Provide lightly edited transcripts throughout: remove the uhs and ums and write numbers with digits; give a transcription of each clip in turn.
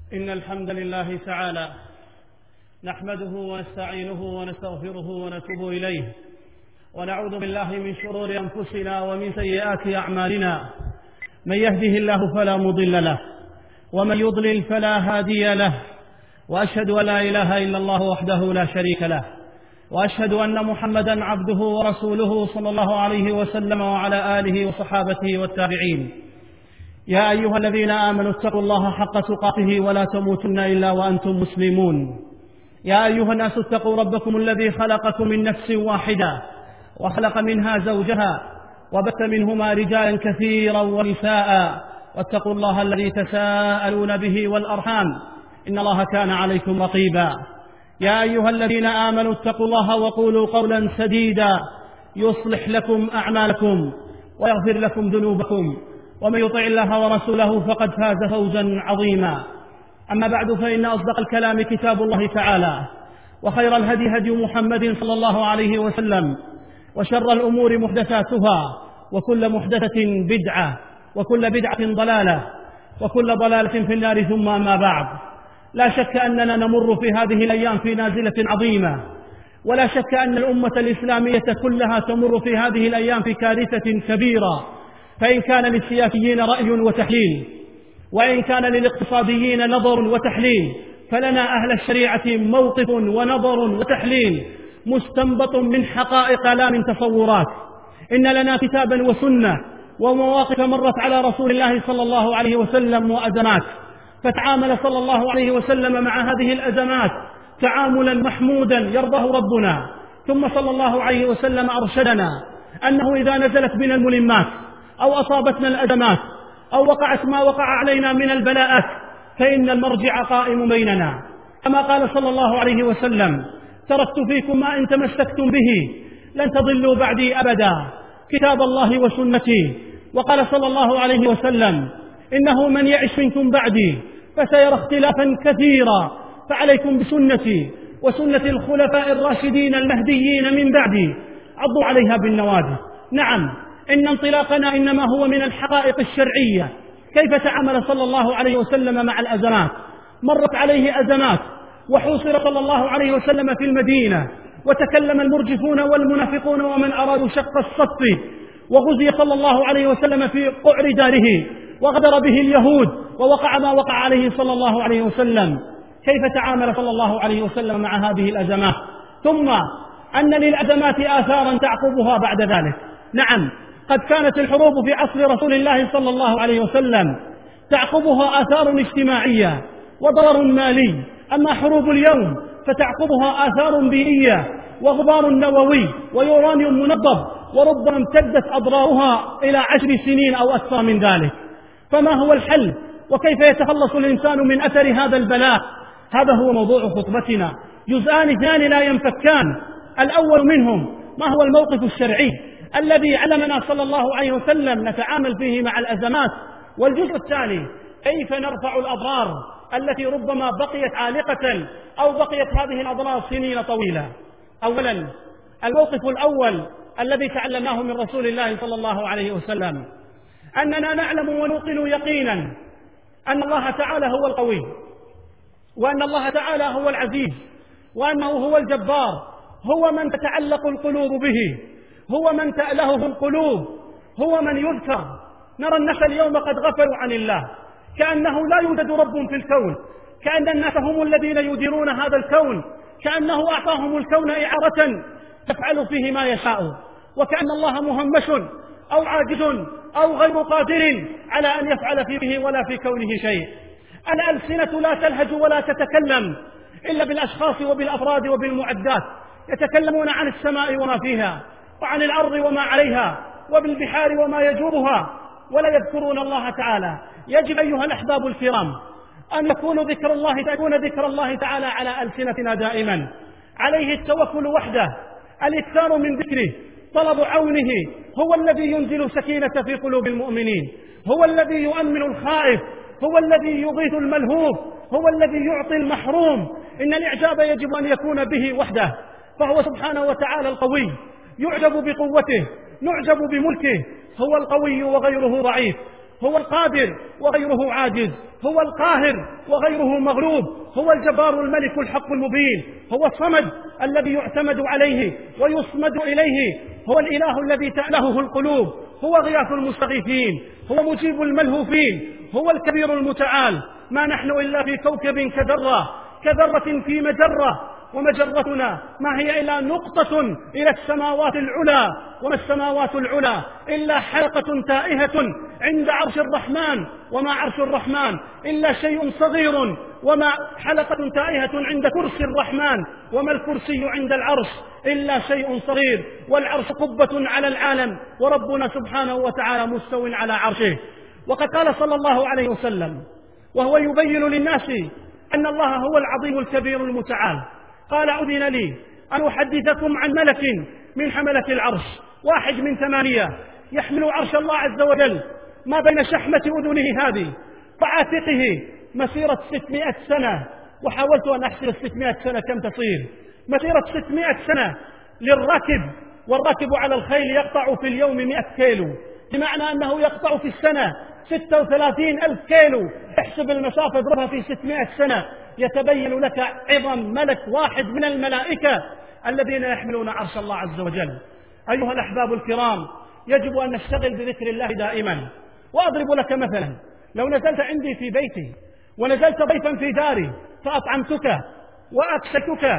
إن الحمد لله تعالى نحمده ونستعينه ونستغفره ونتوب إليه، ونعوذ بالله من شرور أنفسنا ومن سيئات أعمالنا. من يهده الله فلا مضل له، ومن يضلل فلا هادي له، وأشهد أن لا إله إلا الله وحده لا شريك له، وأشهد أن محمدا عبده ورسوله صلى الله عليه وسلم وعلى آله وصحابته والتابعين. يا أيها الذين آمنوا اتقوا الله حق تقاته ولا تموتن إلا وأنتم مسلمون. يا أيها الناس اتقوا ربكم الذي خلقكم من نفس واحدة وخلق منها زوجها وبث منهما رجالا كثيرا ونساء، واتقوا الله الذي تساءلون به والأرحام إن الله كان عليكم رقيبا. يا أيها الذين آمنوا اتقوا الله وقولوا قولا سديدا يصلح لكم أعمالكم ويغفر لكم ذنوبكم، ومن يطع الله ورسوله فقد فاز فوزا عظيما. أما بعد، فإن أصدق الكلام كتاب الله تعالى، وخير الهدي هدي محمد صلى الله عليه وسلم، وشر الأمور محدثاتها، وكل محدثة بدعة، وكل بدعة ضلالة، وكل ضلالة في النار. ثم أما بعد، لا شك أننا نمر في هذه الأيام في نازلة عظيمة، ولا شك أن الأمة الإسلامية كلها تمر في هذه الأيام في كارثة كبيرة. فإن كان للسياسيين رأي وتحليل، وإن كان للاقتصاديين نظر وتحليل، فلنا أهل الشريعة موقف ونظر وتحليل مستنبط من حقائق لا من تصورات. إن لنا كتابا وسنة ومواقف مرت على رسول الله صلى الله عليه وسلم وأزمات، فتعامل صلى الله عليه وسلم مع هذه الأزمات تعاملا محمودا يرضاه ربنا. ثم صلى الله عليه وسلم أرشدنا أنه إذا نزلت بنا الملمات أو أصابتنا الأزمات أو وقعت ما وقع علينا من البلاءات، فإن المرجع قائم بيننا، كما قال صلى الله عليه وسلم: تركت فيكم ما إن تمسكتم به لن تضلوا بعدي أبدا، كتاب الله وسنتي. وقال صلى الله عليه وسلم: إنه من يعش منكم بعدي فسيرى اختلافا كثيرا، فعليكم بسنتي وسنة الخلفاء الراشدين المهديين من بعدي، عضوا عليها بالنواجذ. نعم، إن انطلاقنا إنما هو من الحقائق الشرعية. كيف تعامل صلى الله عليه وسلم مع الأزمات؟ مرت عليه أزمات، وحوصر صلى الله عليه وسلم في المدينة، وتكلم المرجفون والمنافقون ومن أرادوا شق الصف، وغزي صلى الله عليه وسلم في قعر داره، وغدر به اليهود، ووقع ما وقع عليه صلى الله عليه وسلم. كيف تعامل صلى الله عليه وسلم مع هذه الأزمات؟ ثم أن للأزمات آثارا تعقبها بعد ذلك. نعم، قد كانت الحروب في عصر رسول الله صلى الله عليه وسلم تعقبها آثار اجتماعية وضرر مالي، أما حروب اليوم فتعقبها آثار بيئية وغبار نووي ويورانيوم منضب، وربما امتدت أضرارها إلى 10 سنين أو أكثر من ذلك. فما هو الحل؟ وكيف يتخلص الإنسان من أثر هذا البلاء؟ هذا هو موضوع خطبتنا. جزءان اثنان لا ينفكان. الأول منهم ما هو الموقف الشرعي الذي علمنا صلى الله عليه وسلم نتعامل فيه مع الأزمات، والجزء الثاني كيف نرفع الأضرار التي ربما بقيت عالقة أو بقيت هذه الأضرار سنين طويلة. أولا، الموقف الأول الذي تعلمناه من رسول الله صلى الله عليه وسلم أننا نعلم ونوقن يقينا أن الله تعالى هو القوي، وأن الله تعالى هو العزيز، وأنه هو الجبار، هو من تتعلق القلوب به، هو من تألهه القلوب، هو من يذكر. نرى الناس اليوم قد غفلوا عن الله، كأنه لا يوجد رب في الكون، كأن الناس هم الذين يديرون هذا الكون، كأنه أعطاهم الكون إعارة تفعل فيه ما يشاء، وكأن الله مهمش أو عاجز أو غير قادر على أن يفعل فيه ولا في كونه شيء. الألسنة لا تلهج ولا تتكلم إلا بالأشخاص وبالأفراد وبالمعدات، يتكلمون عن السماء وما فيها، وعن الأرض وما عليها، وبالبحار وما يجوبها، ولا يذكرون الله تعالى. يجب أيها الأحباب الكرام أن يكون ذكر الله تعالى على ألسنتنا دائما، عليه التوكل وحده، الإكثار من ذكره، طلب عونه. هو الذي ينزل سكينة في قلوب المؤمنين، هو الذي يؤمن الخائف، هو الذي يغيث الملهوف، هو الذي يعطي المحروم. إن الإعجاب يجب أن يكون به وحده، فهو سبحانه وتعالى القوي، يعجب بقوته، نعجب بملكه. هو القوي وغيره ضعيف، هو القادر وغيره عاجز، هو القاهر وغيره مغلوب، هو الجبار الملك الحق المبين، هو الصمد الذي يعتمد عليه ويصمد إليه، هو الإله الذي تألهه القلوب، هو غياث المستغيثين، هو مجيب الملهوفين، هو الكبير المتعال. ما نحن إلا في كوكب كذرة في مجرة، ومجرتنا ما هي إلا نقطة إلى السماوات العلى، وما السماوات العلى إلا حلقة تائهة عند عرش الرحمن، وما عرش الرحمن إلا شيء صغير، وما حلقة تائهة عند كرسي الرحمن، وما الكرسي عند العرش إلا شيء صغير، والعرش قبة على العالم، وربنا سبحانه وتعالى مستو على عرشه. وقد قال صلى الله عليه وسلم وهو يبين للناس أن الله هو العظيم الكبير المتعال، قال: أذن لي أن أحدثكم عن ملك من حملة العرش، واحد من 8 يحمل عرش الله عز وجل ما بين شحمة أذنه هذه وعاتقه مسيرة 600 سنة. وحاولت أن أحسب 600 سنة كم تصير، مسيرة 600 سنة للراكب، والراكب على الخيل يقطع في اليوم 100 كيلو، بمعنى أنه يقطع في السنة 36,000 كيلو. احسب المسافة اضربها في 600 سنة، يتبين لك عظم ملك واحد من الملائكة الذين يحملون عرش الله عز وجل. أيها الأحباب الكرام، يجب أن نشتغل بذكر الله دائما. وأضرب لك مثلا: لو نزلت عندي في بيتي ونزلت ضيفا في داري فأطعمتك وأكسيتك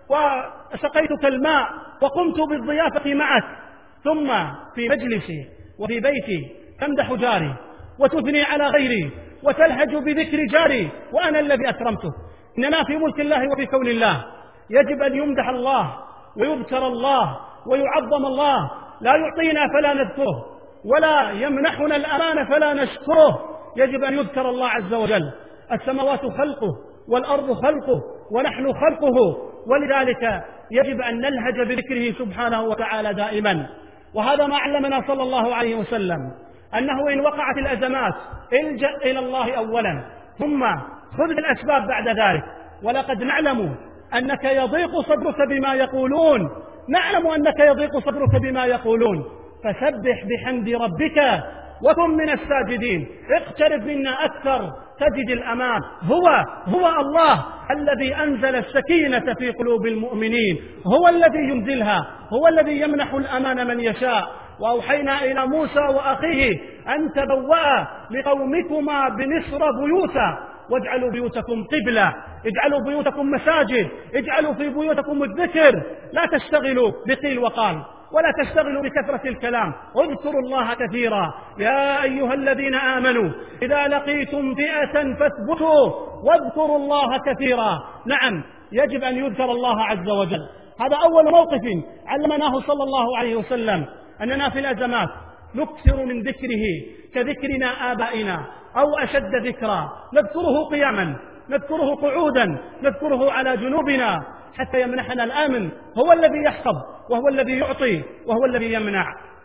وسقيتك الماء وقمت بالضيافة معك، ثم في مجلسي وفي بيتي تمدح جاري وتثني على غيري وتلهج بذكر جاري وأنا الذي أكرمته، إننا في ملك الله وفي كون الله. يجب أن يمدح الله ويذكر الله ويعظم الله، لا يعطينا فلا نذكره، ولا يمنحنا الأمان فلا نشكره. يجب أن يذكر الله عز وجل. السماوات خلقه والأرض خلقه ونحن خلقه، ولذلك يجب أن نلهج بذكره سبحانه وتعالى دائما. وهذا ما علمنا صلى الله عليه وسلم، أنه إن وقعت الأزمات الجأ إلى الله أولا، ثم خذ بالأسباب بعد ذلك. ولقد نعلم أنك يضيق صدرك بما يقولون، نعلم أنك يضيق صدرك بما يقولون، فسبح بحمد ربك وكن من الساجدين. اقترب منا أكثر تجد الأمان. هو الله الذي أنزل السكينة في قلوب المؤمنين، هو الذي ينزلها، هو الذي يمنح الأمان من يشاء. وأوحينا إلى موسى وأخيه أن تبوأ لقومكما بمصر بيوتا واجعلوا بيوتكم قبلة، اجعلوا بيوتكم مساجد، اجعلوا في بيوتكم الذكر، لا تشتغلوا بقيل وقال، ولا تشتغلوا بكثرة الكلام، اذكروا الله كثيرا. يا أيها الذين آمنوا إذا لقيتم فئة فاثبتوا واذكروا الله كثيرا. نعم، يجب أن يذكر الله عز وجل. هذا أول موقف علمناه صلى الله عليه وسلم، أننا في الأزمات نكثر من ذكره كذكرنا آبائنا أو أشد ذكرا، نذكره قياما، نذكره قعودا، نذكره على جنوبنا حتى يمنحنا الآمن. هو الذي يحفظ وهو الذي يعطي وهو الذي يمنع.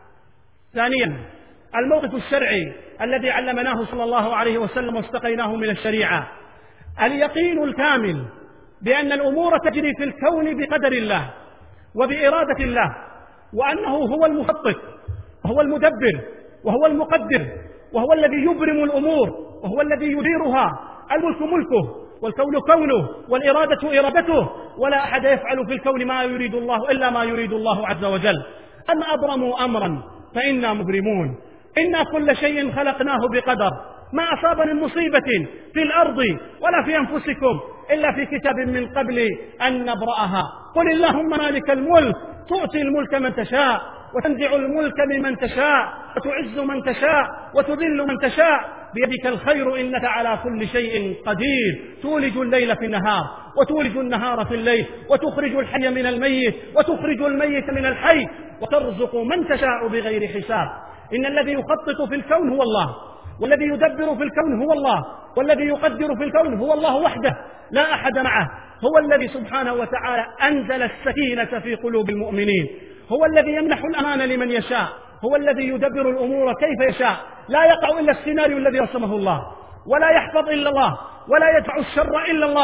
ثانيا، الموقف الشرعي الذي علمناه صلى الله عليه وسلم واستقيناه من الشريعة: اليقين الكامل بأن الأمور تجري في الكون بقدر الله وبإرادة الله، وأنه هو المخطط وهو المدبر وهو المقدر وهو الذي يبرم الأمور وهو الذي يديرها. الملك ملكه والكون كونه والإرادة إرادته، ولا أحد يفعل في الكون ما يريد الله إلا ما يريد الله عز وجل. أم أبرموا أمرا فإنا مبرمون، إنا كل شيء خلقناه بقدر، ما أصاب من مصيبة في الأرض ولا في أنفسكم إلا في كتاب من قبل أن نبرأها. قل اللهم مالك الملك تؤتي الملك من تشاء وتنزع الملك ممن تشاء وتعز من تشاء وتذل من تشاء، بيدك الخير إنك على كل شيء قدير. تولج الليل في النهار وتولج النهار في الليل، وتخرج الحي من الميت وتخرج الميت من الحي، وترزق من تشاء بغير حساب. إن الذي يخطط في الكون هو الله، والذي يدبر في الكون هو الله، والذي يقدر في الكون هو الله وحده لا أحد معه. هو الذي سبحانه وتعالى أنزل السكينة في قلوب المؤمنين، هو الذي يمنح الأمان لمن يشاء، هو الذي يدبر الأمور كيف يشاء. لا يقع إلا السيناريو الذي رسمه الله، ولا يحفظ إلا الله، ولا يدفع الشر إلا الله،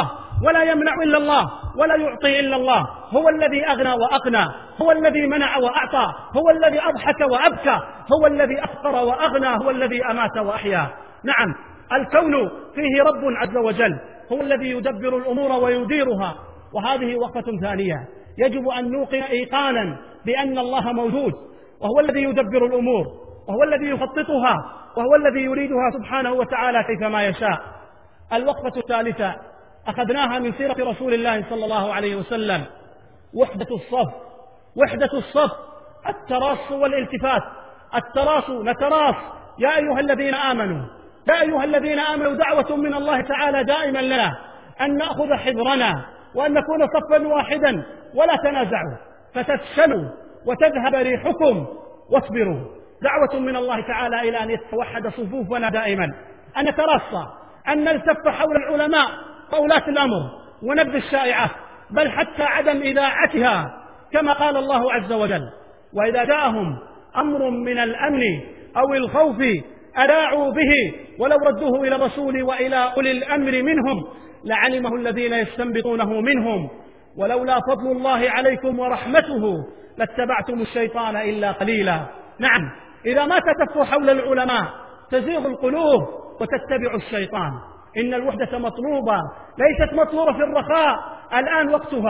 ولا يمنع إلا الله ولا يعطي إلا الله. هو الذي أغنى وأقنى، هو الذي منع وأعطى، هو الذي أضحك وأبكى، هو الذي أفقر وأغنى، هو الذي أمات وأحيا. نعم، الكون فيه رب عز وجل، هو الذي يدبر الأمور ويديرها. وهذه وقفة ثانية يجب أن نوقن إيقانا بأن الله موجود، وهو الذي يدبر الأمور، وهو الذي يخططها، وهو الذي يريدها سبحانه وتعالى كيفما يشاء. الوقفة الثالثة أخذناها من سيرة رسول الله صلى الله عليه وسلم، وحدة الصف. وحدة الصف، التراص والالتفات. التراص، نتراص يا أيها الذين آمنوا، يا أيها الذين آمنوا دعوة من الله تعالى دائما لنا أن نأخذ حذرنا وأن نكون صفا واحدا ولا تنازعوا فتفشلوا وتذهب ريحكم واصبروا. دعوة من الله تعالى إلى أن يتوحد صفوفنا دائما، أن نتراصى، أن نلتف حول العلماء وولاة الأمر ونبذ الشائعات، بل حتى عدم إذاعتها كما قال الله عز وجل: وإذا جاءهم أمر من الأمن أو الخوف أذاعوا به ولو ردوه إلى الرسول وإلى أولي الأمر منهم لعلمه الذين يستنبطونه منهم ولولا فضل الله عليكم ورحمته لاتبعتم الشيطان إلا قليلا. نعم، إذا ما تتفوا حول العلماء تزيغ القلوب وتتبع الشيطان. إن الوحدة مطلوبة، ليست مطلوبة في الرخاء. الآن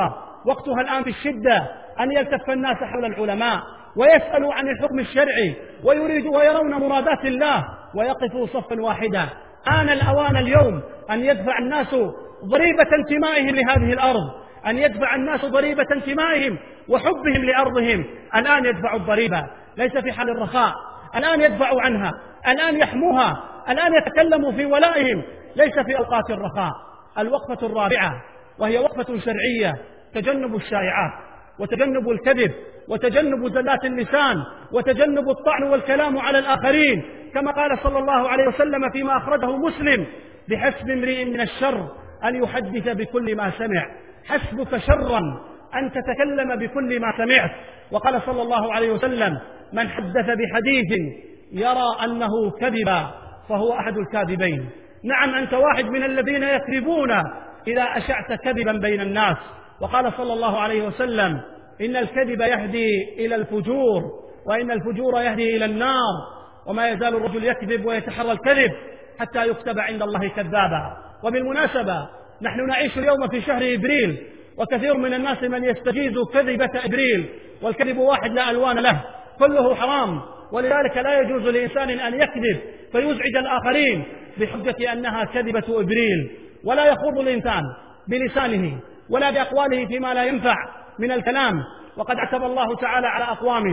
وقتها الآن في الشدة أن يلتف الناس حول العلماء ويسألوا عن الحكم الشرعي ويريدوا ويرون مرادات الله ويقفوا صفا واحدا. آن الأوان اليوم أن يدفع الناس ضريبة انتمائهم لهذه الأرض، أن يدفع الناس ضريبة انتمائهم وحبهم لأرضهم. الآن يدفعوا الضريبة، ليس في حال الرخاء. الآن يدفعوا عنها، الآن يحموها، الآن يتكلموا في ولائهم، ليس في أوقات الرخاء. الوقفة الرابعة وهي وقفة شرعية: تجنب الشائعات، وتجنب الكذب، وتجنب زلات اللسان، وتجنب الطعن والكلام على الآخرين، كما قال صلى الله عليه وسلم فيما أخرجه مسلم: بحسب امرئ من الشر أن يحدث بكل ما سمع. حسبك شرا أن تتكلم بكل ما سمعت. وقال صلى الله عليه وسلم: من حدث بحديث يرى أنه كذبا فهو أحد الكاذبين. نعم، أنت واحد من الذين يكذبون إذا أشعت كذبا بين الناس. وقال صلى الله عليه وسلم: إن الكذب يهدي إلى الفجور، وإن الفجور يهدي إلى النار، وما يزال الرجل يكذب ويتحرى الكذب حتى يكتب عند الله كذابا. وبالمناسبة نحن نعيش اليوم في شهر إبريل، وكثير من الناس من يستجيز كذبة إبريل، والكذب واحد لا ألوان له، كله حرام. ولذلك لا يجوز لإنسان أن يكذب فيزعج الآخرين بحجة أنها كذبة إبريل. ولا يخوض الإنسان بلسانه ولا بأقواله فيما لا ينفع من الكلام. وقد عتب الله تعالى على أقوام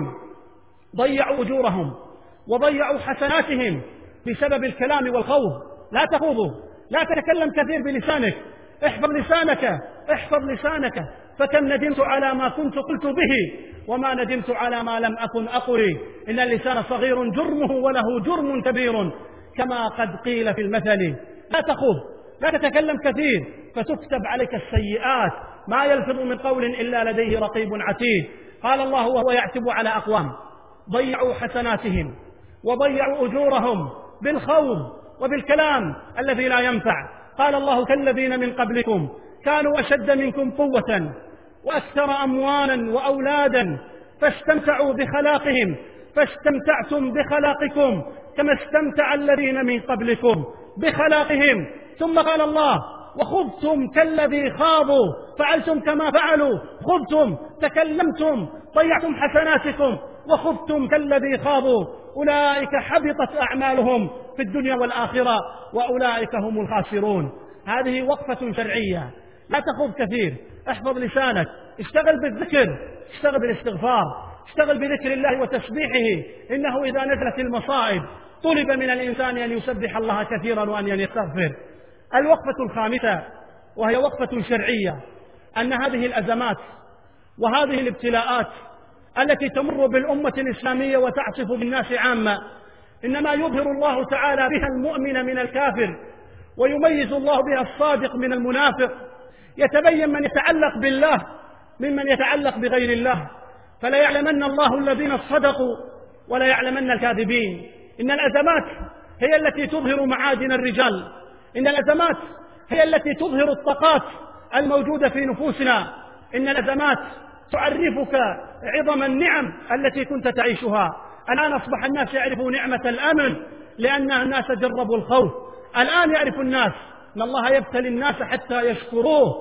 ضيعوا أجورهم وضيعوا حسناتهم بسبب الكلام والخوض. لا تخوضوا، لا تتكلم كثير بلسانك، احفظ لسانك، احفظ لسانك، فكم ندمت على ما كنت قلت به وما ندمت على ما لم أكن أقل. إن اللسان صغير جرمه وله جرم كبير كما قد قيل في المثل. لا تخوض، لا تتكلم كثير فتكتب عليك السيئات. ما يلفظ من قول إلا لديه رقيب عتيد. قال الله وهو يعتب على أقوام ضيعوا حسناتهم وضيعوا أجورهم بالخوض وبالكلام الذي لا ينفع. قال الله: كالذين من قبلكم كانوا أشد منكم قوة وأكثر أموالا وأولادا فاستمتعوا بخلاقهم فاستمتعتم بخلاقكم كما استمتع الذين من قبلكم بخلاقهم. ثم قال الله: وخذتم كالذي خاضوا فعلتم كما فعلوا، خذتم، تكلمتم، ضيعتم حسناتكم، وخذتم كالذي خاضوا. أولئك حبطت أعمالهم في الدنيا والآخرة وأولئك هم الخاسرون. هذه وقفة شرعية. لا تخوض كثير، احفظ لسانك، اشتغل بالذكر، اشتغل بالاستغفار، اشتغل بذكر الله وتسبيحه. إنه إذا نزلت المصائب طلب من الإنسان أن يسبح الله كثيرا وأن يستغفر. الوقفة الخامسة وهي وقفة شرعية: أن هذه الأزمات وهذه الابتلاءات التي تمر بالأمة الإسلامية وتعصف بالناس عامة إنما يظهر الله تعالى بها المؤمن من الكافر، ويميز الله بها الصادق من المنافق. يتبين من يتعلق بالله ممن يتعلق بغير الله، فلا يعلمن الله الذين صدقوا ولا يعلمن الكاذبين. إن الأزمات هي التي تظهر معادن الرجال، إن الأزمات هي التي تظهر الطاقات الموجودة في نفوسنا. إن الأزمات تعرفك عظم النعم التي كنت تعيشها. الآن أصبح الناس يعرفوا نعمة الأمن لأن الناس جربوا الخوف. الآن يعرف الناس أن الله يبتلي الناس حتى يشكروه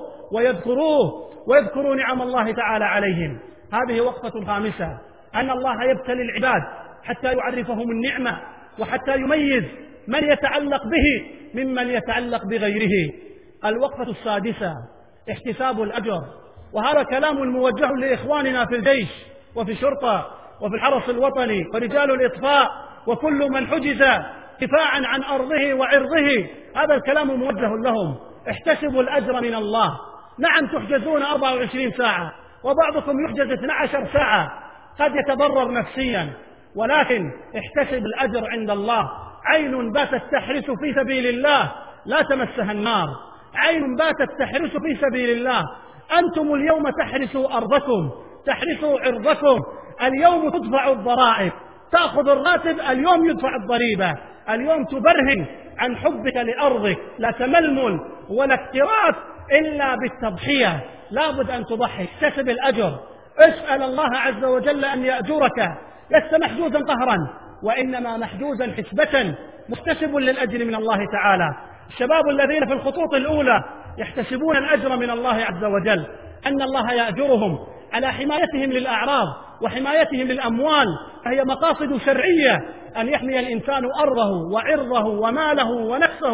ويذكروه ويذكروا نعم الله تعالى عليهم. هذه وقفة خامسة، أن الله يبتلي العباد حتى يعرفهم النعمة وحتى يميز من يتعلق به ممن يتعلق بغيره. الوقفة السادسة احتساب الأجر، وهذا كلام موجه لإخواننا في الجيش وفي الشرطة وفي الحرس الوطني ورجال الإطفاء وكل من حجز دفاعا عن أرضه وعرضه. هذا الكلام موجه لهم. احتسبوا الأجر من الله. نعم تحجزون 24 ساعة وبعضكم يحجز 12 ساعة، قد يتضرر نفسيا، ولكن احتسب الأجر عند الله. عين باتت تحرس في سبيل الله لا تمسها النار. عين باتت تحرس في سبيل الله. أنتم اليوم تحرسوا أرضكم، تحرسوا عرضكم. اليوم تدفع الضرائب، تأخذ الراتب، اليوم يدفع الضريبة. اليوم تبرهن عن حبك لأرضك، لا تململ ولا اكتراث إلا بالتضحية. لا بد أن تضحي. احتسب الأجر. اسأل الله عز وجل أن يأجرك، لست محجوزا قهرا وإنما محجوزا حسبة، محتسب للأجر من الله تعالى. الشباب الذين في الخطوط الأولى يحتسبون الأجر من الله عز وجل، أن الله يأجرهم على حمايتهم للأعراض وحمايتهم للأموال، فهي مقاصد شرعية أن يحمي الإنسان أرضه وعرضه وماله ونفسه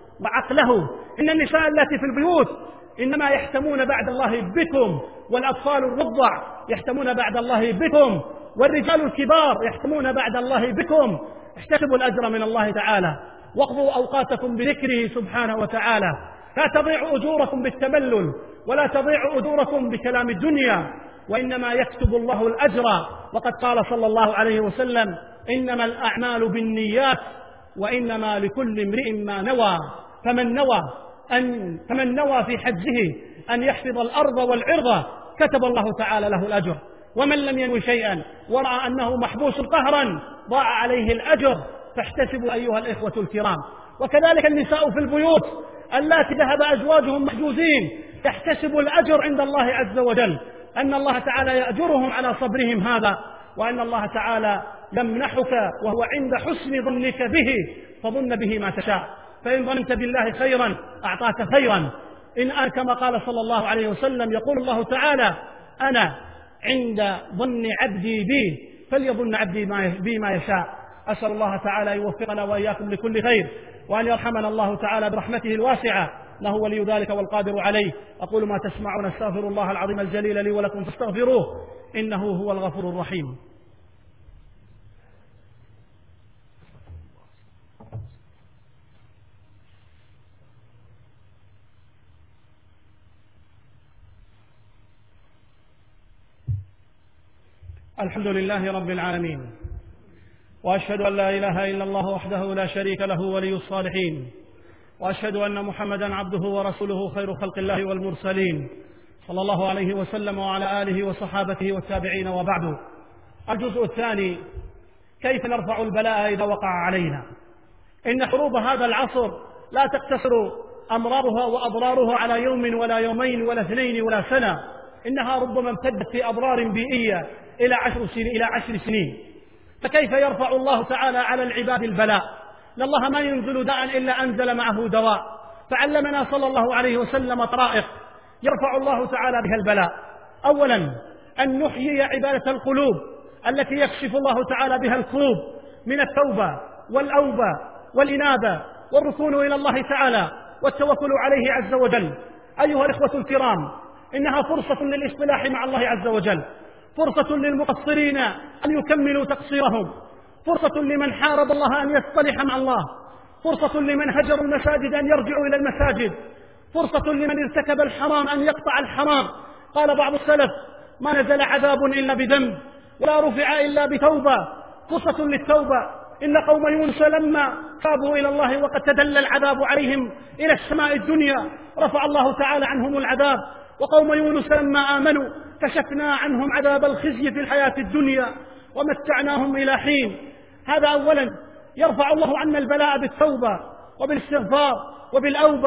وعقله. إن النساء التي في البيوت إنما يحتمون بعد الله بكم، والأطفال الرضع يحتمون بعد الله بكم، والرجال الكبار يحتمون بعد الله بكم. احتسبوا الأجر من الله تعالى، واقضوا أوقاتكم بذكره سبحانه وتعالى. لا تضيعوا أجوركم بالتملل، ولا تضيعوا أجوركم بكلام الدنيا، وإنما يكتب الله الأجر. وقد قال صلى الله عليه وسلم: إنما الأعمال بالنيات وإنما لكل امرئ ما نوى. فمن نوى في حجه أن يحفظ الأرض والعرض كتب الله تعالى له الأجر، ومن لم ينوي شيئا ورأى أنه محبوس قهرا ضاع عليه الأجر. فاحتسبوا أيها الإخوة الكرام. وكذلك النساء في البيوت اللاتي ذهب أزواجهم محجوزين يحتسبوا الأجر عند الله عز وجل، أن الله تعالى يأجرهم على صبرهم هذا، وأن الله تعالى يمنحك وهو عند حسن ظنك به، فظن به ما تشاء. فإن ظننت بالله خيرا أعطاك خيرا. إن كما قال صلى الله عليه وسلم، يقول الله تعالى: أنا عند ظن عبدي بي فليظن عبدي بي ما يشاء. أسأل الله تعالى يوفقنا وإياكم لكل خير، وأن يرحمنا الله تعالى برحمته الواسعة، إنه ولي ذلك والقادر عليه. أقول ما تسمعون، أستغفر الله العظيم الجليل لي ولكم فاستغفروه إنه هو الغفور الرحيم. الحمد لله رب العالمين، وأشهد أن لا إله إلا الله وحده لا شريك له ولي الصالحين، وأشهد أن محمدا عبده ورسوله خير خلق الله والمرسلين، صلى الله عليه وسلم وعلى آله وصحابته والتابعين. وبعد. الجزء الثاني: كيف نرفع البلاء إذا وقع علينا. إن حروب هذا العصر لا تقتصر أمرارها وأضرارها على يوم ولا يومين ولا 2 ولا سنة، إنها ربما امتدت في أضرار بيئية إلى 10 سنين. فكيف يرفع الله تعالى على العباد البلاء؟ إن الله ما ينزل داء إلا أنزل معه دواء. فعلمنا صلى الله عليه وسلم طرائق يرفع الله تعالى بها البلاء. أولا: أن نحيي عبادة القلوب التي يكشف الله تعالى بها الكروب من التوبة والأوبة والإنابة والركون إلى الله تعالى والتوكل عليه عز وجل. أيها الإخوة الكرام، إنها فرصة للإصلاح مع الله عز وجل، فرصة للمقصرين أن يكملوا تقصيرهم، فرصة لمن حارب الله أن يصطلح مع الله، فرصة لمن هجروا المساجد أن يرجعوا إلى المساجد، فرصة لمن ارتكب الحرام أن يقطع الحرام. قال بعض السلف: ما نزل عذاب إلا بذنب ولا رفع إلا بتوبة. فرصة للتوبة. إن قوم يونس لما تابوا إلى الله وقد تدلى العذاب عليهم إلى السماء الدنيا رفع الله تعالى عنهم العذاب. وقوم يونس لما آمنوا كشفنا عنهم عذاب الخزي في الحياة الدنيا ومتعناهم إلى حين. هذا أولا. يرفع الله عنا البلاء بالتوبة وبالاستغفار وبالأوبة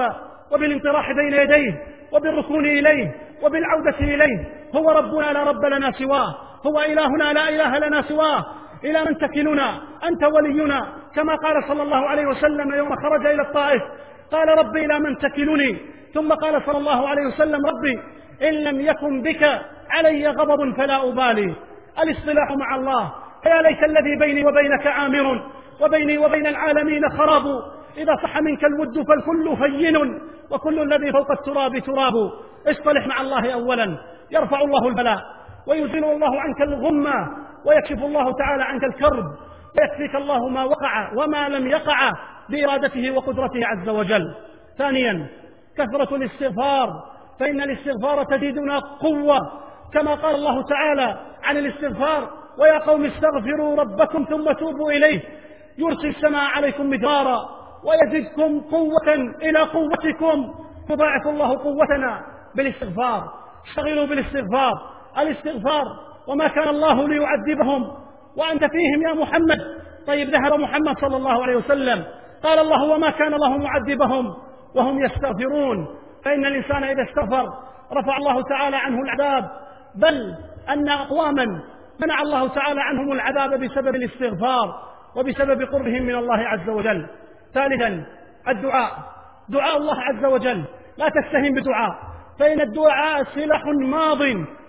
وبالانطراح بين يديه وبالركون إليه وبالعودة إليه. هو ربنا لا رب لنا سواه، هو إلهنا لا إله لنا سواه. إلى من تكلنا؟ أنت ولينا، كما قال صلى الله عليه وسلم يوم خرج إلى الطائف قال ربي إلى من تكلني، ثم قال صلى الله عليه وسلم ربي إن لم يكن بك علي غضب فلا أبالي. الاصطلاح مع الله، يا ليت الذي بيني وبينك عامر وبيني وبين العالمين خراب. إذا صح منك الود فالكل هين وكل الذي فوق التراب تراب. اصطلح مع الله أولا، يرفع الله البلاء ويزيل الله عنك الغمة ويكشف الله تعالى عنك الكرب ويكفيك الله ما وقع وما لم يقع بإرادته وقدرته عز وجل. ثانيا كثرة الاستغفار، فإن الاستغفار تزيدنا قوة، كما قال الله تعالى عن الاستغفار ويا قوم استغفروا ربكم ثم توبوا إليه يرسل السماء عليكم مدرارا ويزدكم قوة إلى قوتكم. يضاعف الله قوتنا بالاستغفار. اشتغلوا بالاستغفار. الاستغفار، وما كان الله ليعذبهم وأنت فيهم يا محمد. طيب ذهب محمد صلى الله عليه وسلم قال الله وما كان الله معذبهم وهم يستغفرون. فإن الإنسان إذا استغفر رفع الله تعالى عنه العذاب، بل أن أقواما منع الله تعالى عنهم العذاب بسبب الاستغفار وبسبب قربهم من الله عز وجل. ثالثا الدعاء، دعاء الله عز وجل، لا تستهن بدعاء، فإن الدعاء سلاح ماض،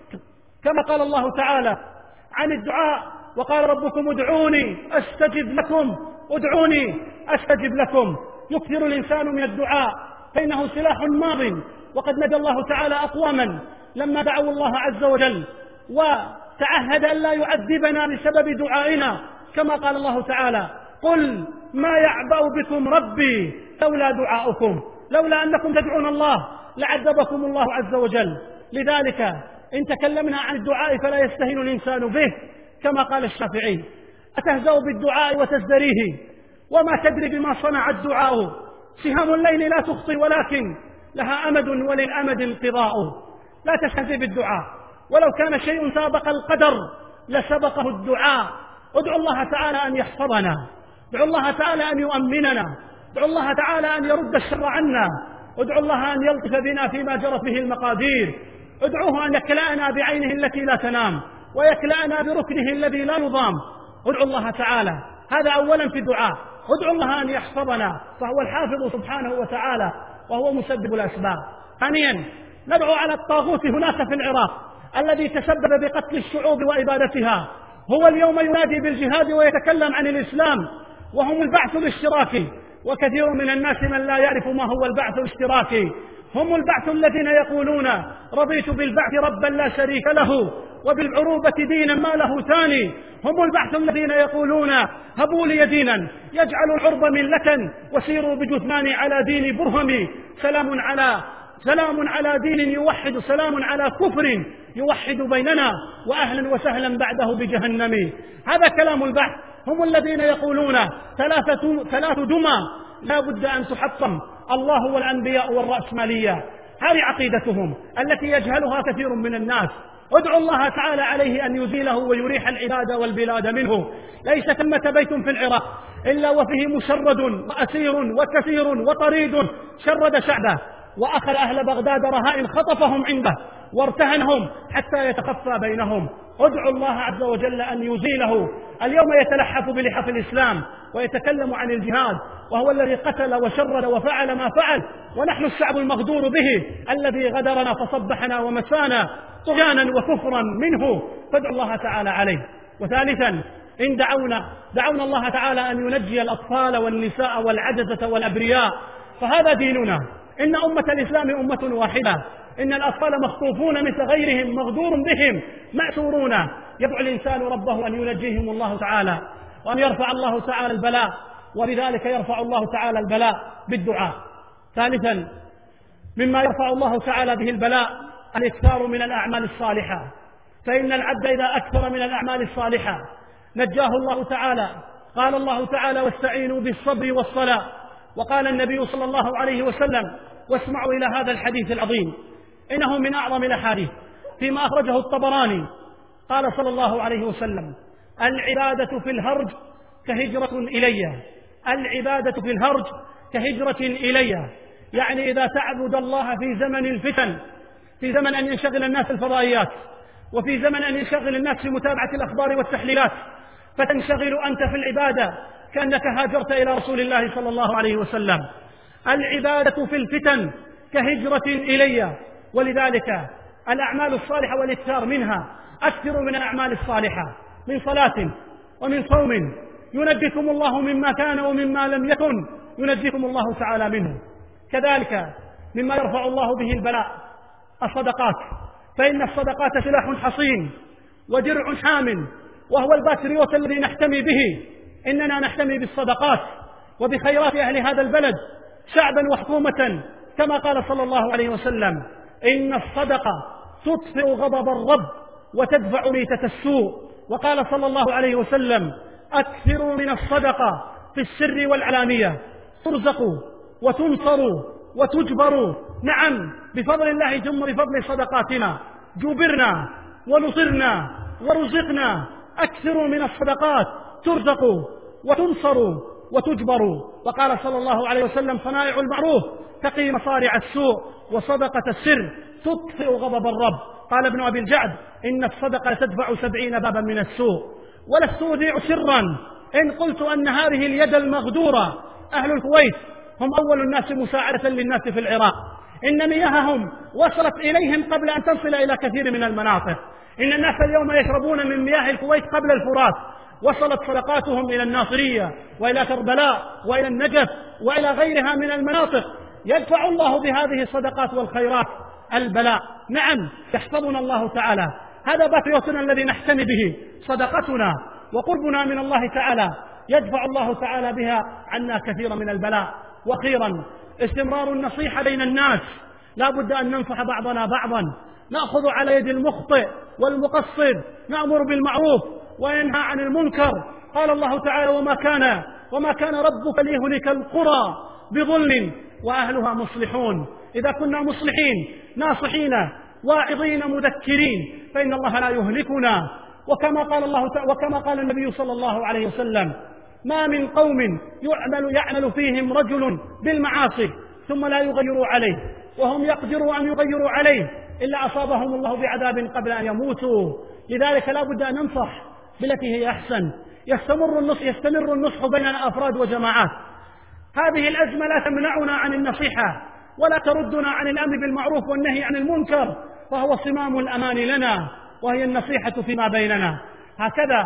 كما قال الله تعالى عن الدعاء وقال ربكم ادعوني أستجب لكم، ادعوني أستجب لكم. يكثر الإنسان من الدعاء فإنه سلاح ماض. وقد نجى الله تعالى أقواما لما دعوا الله عز وجل وتعهد أن لا يعذبنا بسبب دعائنا، كما قال الله تعالى قل ما يعبأ بكم ربي لولا دعاؤكم، لولا أنكم تدعون الله لعذبكم الله عز وجل. لذلك إن تكلمنا عن الدعاء فلا يستهين الإنسان به، كما قال الشافعي أتهزأ بالدعاء وتزدريه وما تدري بما صنع الدعاء. سهام الليل لا تخطي ولكن لها أمد وللأمد انقضاء. لا تستهزئ بالدعاء، ولو كان شيء سابق القدر لسبقه الدعاء. ادعو الله تعالى أن يحفظنا، ادعو الله تعالى أن يؤمننا، ادعو الله تعالى أن يرد الشر عنا، ادعو الله أن يلطف بنا فيما جرت به المقادير، ادعوه أن يكلأنا بعينه التي لا تنام ويكلأنا بركنه الذي لا يضام. ادعو الله تعالى، هذا أولا في الدعاء. ادعو الله أن يحفظنا فهو الحافظ سبحانه وتعالى وهو مسبب الأسباب. ثانيا ندعو على الطاغوت هناك في العراق الذي تسبب بقتل الشعوب وإبادتها. هو اليوم ينادي بالجهاد ويتكلم عن الإسلام وهم البعث الاشتراكي، وكثير من الناس من لا يعرف ما هو البعث الاشتراكي. هم البعث الذين يقولون رضيت بالبعث ربا لا شريك له وبالعروبة دينا ما له ثاني. هم البعث الذين يقولون هبوا لي دينا يجعل العرب ملة وسيروا بجثمان على دين برهم. سلام على دين يوحد، سلام على كفر يوحد بيننا وأهلا وسهلا بعده بجهنم. هذا كلام البعث. هم الذين يقولون ثلاث دمى لا بد أن تحطم، الله والأنبياء والرأسمالية. هذه عقيدتهم التي يجهلها كثير من الناس. ادعو الله تعالى عليه أن يزيله ويريح العباد والبلاد منه. ليس ثمة بيت في العراق إلا وفيه مشرد وأسير وكثير وطريد شرد شعبه، وأخذ أهل بغداد رهائن خطفهم عنده وارتهنهم حتى يتخفى بينهم. ادعو الله عز وجل أن يزيله. اليوم يتلحف بلحف الإسلام ويتكلم عن الجهاد، وهو الذي قتل وشرد وفعل ما فعل، ونحن الشعب المغدور به الذي غدرنا فصبحنا ومسانا طغيانا وكفرا منه. فادعو الله تعالى عليه. وثالثا إن دعونا الله تعالى أن ينجي الأطفال والنساء والعجزة والأبرياء، فهذا ديننا. إن أمة الإسلام أمة واحدة، إن الأطفال مخطوفون مثل غيرهم مغدور بهم مأسورون. يدعو الإنسان ربه أن ينجيهم الله تعالى وأن يرفع الله تعالى البلاء، وبذلك يرفع الله تعالى البلاء بالدعاء. ثالثا مما يرفع الله تعالى به البلاء الإكثار من الأعمال الصالحة، فإن العبد إذا أكثر من الأعمال الصالحة نجاه الله تعالى. قال الله تعالى واستعينوا بالصبر والصلاة، وقال النبي صلى الله عليه وسلم واسمعوا إلى هذا الحديث العظيم إنه من أعظم الأحاديث فيما أخرجه الطبراني. قال صلى الله عليه وسلم العبادة في الهرج كهجرة إلي، العبادة في الهرج كهجرة إلي. يعني إذا تعبد الله في زمن الفتن، في زمن أن ينشغل الناس الفضائيات، وفي زمن أن ينشغل الناس في متابعة الأخبار والتحليلات، فتنشغل أنت في العبادة كأنك هاجرت إلى رسول الله صلى الله عليه وسلم. العبادة في الفتن كهجرة إلي، ولذلك الأعمال الصالحة والإكثار منها أكثر من الأعمال الصالحة، من صلاة ومن صوم ينجيكم الله مما كان ومما لم يكن ينجيكم الله تعالى منه. كذلك مما يرفع الله به البلاء الصدقات، فإن الصدقات سلاح حصين ودرع حام، وهو الباتريوت الذي نحتمي به. إننا نحتمي بالصدقات وبخيرات أهل هذا البلد شعبا وحكومة، كما قال صلى الله عليه وسلم: إن الصدقة تطفئ غضب الرب وتدفع ميتة السوء. وقال صلى الله عليه وسلم: أكثروا من الصدقة في السر والعلانية ترزقوا وتنصروا وتجبروا. نعم، بفضل الله ثم بفضل صدقاتنا جبرنا ونصرنا ورزقنا. أكثروا من الصدقات ترزقوا وتنصروا وتجبروا. وقال صلى الله عليه وسلم: صنائع المعروف تقي مصارع السوء، وصدقة السر تطفئ غضب الرب. قال ابن أبي الجعد: إن الصدقة تدفع 70 بابا من السوء. ولست أذيع سرا إن قلت أن هذه اليد المغدورة أهل الكويت هم أول الناس مساعدة للناس في العراق. إن مياههم وصلت إليهم قبل أن تصل إلى كثير من المناطق. إن الناس اليوم يشربون من مياه الكويت قبل الفرات. وصلت صدقاتهم إلى الناصرية وإلى كربلاء وإلى النجف وإلى غيرها من المناطق. يدفع الله بهذه الصدقات والخيرات البلاء. نعم، يحفظنا الله تعالى. هذا باتريوتنا الذي نحتمي به، صدقتنا وقربنا من الله تعالى يدفع الله تعالى بها عنا كثيرا من البلاء. وأخيرا، استمرار النصيحة بين الناس. لا بد أن ننصح بعضنا بعضا، نأخذ على يد المخطئ والمقصر، نأمر بالمعروف وينهى عن المنكر. قال الله تعالى: وما كان ربك ليهلك القرى بظلم وأهلها مصلحون. إذا كنا مصلحين ناصحين واعظين مذكرين فإن الله لا يهلكنا. وكما قال النبي صلى الله عليه وسلم: ما من قوم يعمل فيهم رجل بالمعاصي ثم لا يغيروا عليه وهم يقدروا أن يغيروا عليه إلا أصابهم الله بعذاب قبل أن يموتوا. لذلك لا بد أن ننصح بالتي هي أحسن. يستمر النصح بيننا أفراد وجماعات. هذه الأزمة لا تمنعنا عن النصيحة ولا تردنا عن الأمر بالمعروف والنهي عن المنكر، فهو صمام الأمان لنا وهي النصيحة فيما بيننا. هكذا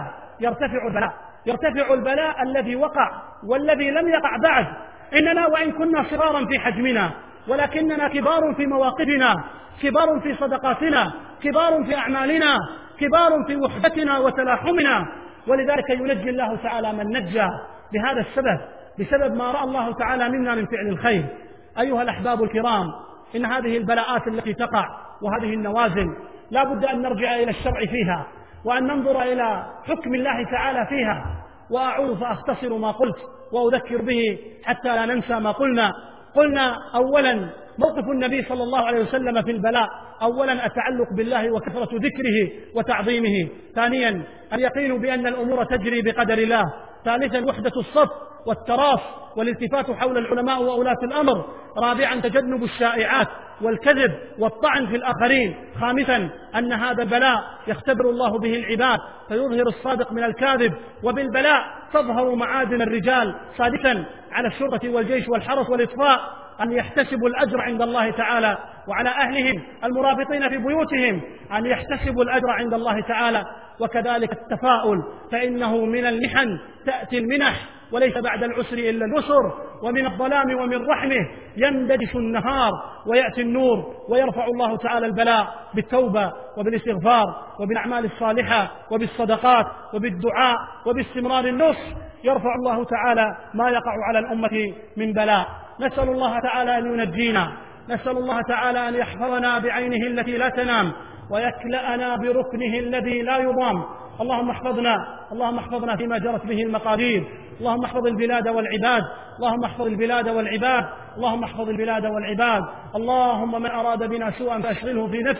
يرتفع البلاء الذي وقع والذي لم يقع بعد. إننا وإن كنا صغارا في حجمنا ولكننا كبار في مواقفنا، كبار في صدقاتنا، كبار في أعمالنا، كبار في وحدتنا وتلاحمنا. ولذلك ينجي الله تعالى من نجى بهذا السبب، بسبب ما رأى الله تعالى منا من فعل الخير. أيها الأحباب الكرام، إن هذه البلاءات التي تقع وهذه النوازل لا بد أن نرجع إلى الشرع فيها وأن ننظر إلى حكم الله تعالى فيها. وأعود فأختصر ما قلت وأذكر به حتى لا ننسى ما قلنا أولا موقف النبي صلى الله عليه وسلم في البلاء. أولا التعلق بالله وكثرة ذكره وتعظيمه. ثانيا اليقين بأن الأمور تجري بقدر الله. ثالثا وحدة الصف والتراص والالتفات حول العلماء وولاة الأمر. رابعا تجنب الشائعات والكذب والطعن في الآخرين. خامسا أن هذا البلاء يختبر الله به العباد فيظهر الصادق من الكاذب، وبالبلاء تظهر معادن الرجال. سادسا على الشرطة والجيش والحرس والإطفاء أن يحتسبوا الأجر عند الله تعالى، وعلى أهلهم المرابطين في بيوتهم أن يحتسبوا الأجر عند الله تعالى. وكذلك التفاؤل، فإنه من المحن تأتي المنح وليس بعد العسر إلا اليسر، ومن الظلام ومن رحمه ينددش النهار ويأتي النور. ويرفع الله تعالى البلاء بالتوبة وبالاستغفار وبالأعمال الصالحة وبالصدقات وبالدعاء وباستمرار النصح. يرفع الله تعالى ما يقع على الأمة من بلاء. نسأل الله تعالى أن ينجينا، نسأل الله تعالى أن يحفظنا بعينه التي لا تنام ويكلأنا بركنه الذي لا يضام. اللهم احفظنا فيما جرت به المقادير. اللهم احفظ البلاد والعباد، اللهم احفظ البلاد والعباد، اللهم احفظ البلاد والعباد. اللهم من أراد بنا سوءا فأشغله في نفسه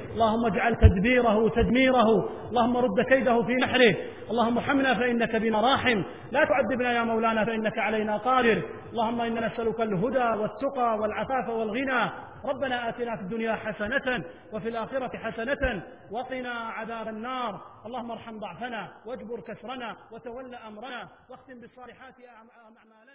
اللهم اجعل تدبيره تدميره، اللهم رد كيده في نحره. اللهم ارحمنا فإنك بنا راحم، لا تعذبنا يا مولانا فإنك علينا قادر. اللهم إنا نسألك الهدى والتقى والعفاف والغنى. ربنا آتنا في الدنيا حسنة وفي الآخرة حسنة وقنا عذاب النار. اللهم ارحم ضعفنا واجبر كسرنا وتول أمرنا واختم بالصالحات أعمالنا.